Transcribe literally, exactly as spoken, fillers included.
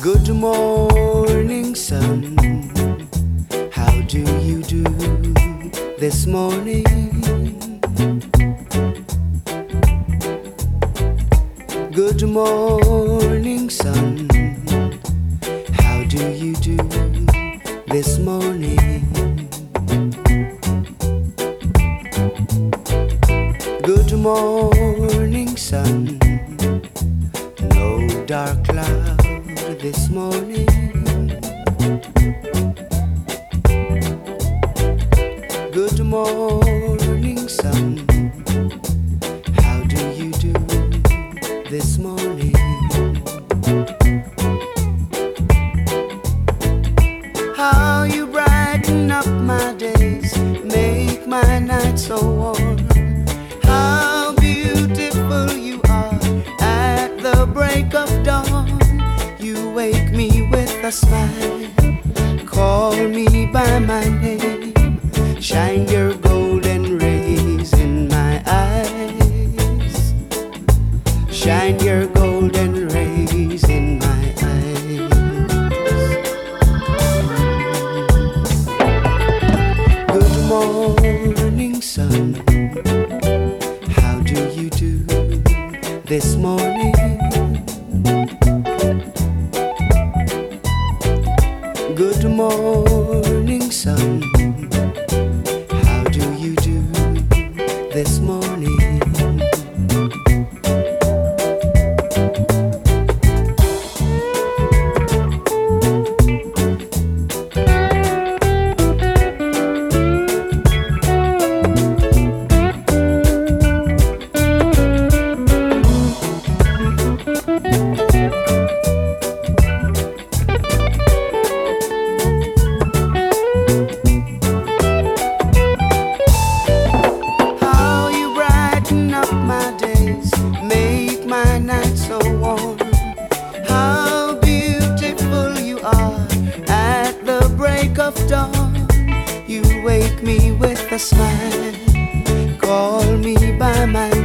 Good morning, sun. How do you do this morning? Good morning, sun. How do you do this morning? Good morning, sun. No dark cloud this morning. Good morning, sun. How do you do this morning? How you brighten up my days, make my nights so warm. How beautiful you are at the break of dawn. You wake me with a smile, call me by my name, shine your golden rays in my eyes, shine your golden rays in my eyes. Good morning, sun. How do you do this morning? Good morning, sun. How do you do this morning? Make my night so warm. How beautiful you are at the break of dawn. You wake me with a smile, call me by my